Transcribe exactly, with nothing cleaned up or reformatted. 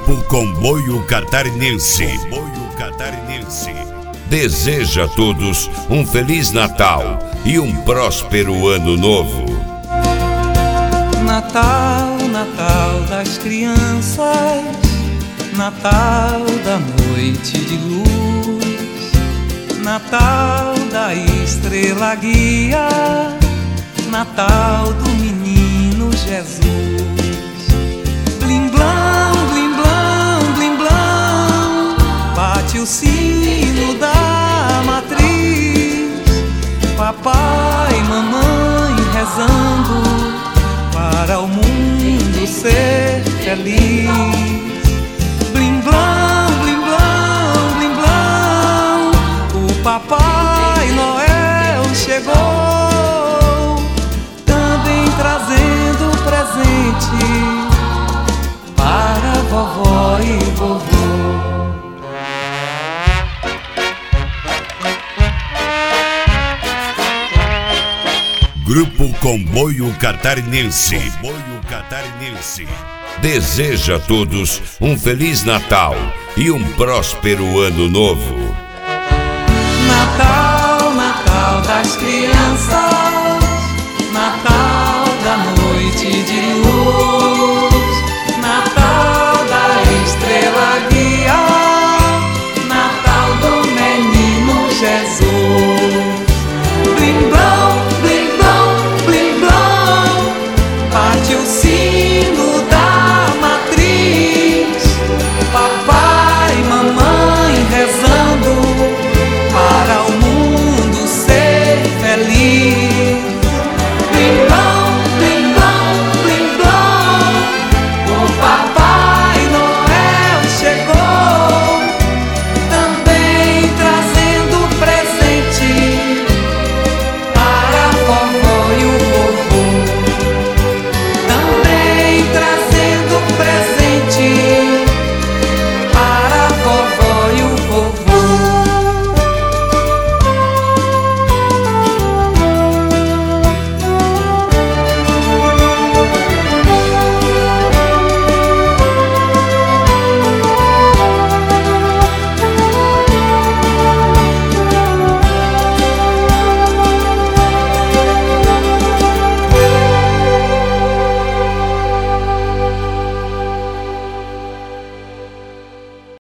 Grupo Comboio Catarinense. Comboio Catarinense deseja a todos um Feliz Natal e um próspero Ano Novo. Natal, Natal das crianças, Natal da noite de luz, Natal da estrela guia, Natal do menino Jesus. Blim blam, blim blam, blim blam, bate o sino da matriz, papai e mamãe rezando para o mundo ser feliz. Blim blam, blim blam, blim blam, o Papai Noel chegou, também trazendo presente para vovó e vovô. Grupo Comboio Catarinense. Comboio Catarinense deseja a todos um Feliz Natal e um próspero Ano Novo. Natal, Natal das crianças, Natal da noite de luz, Natal da estrela guia, Natal do menino Jesus.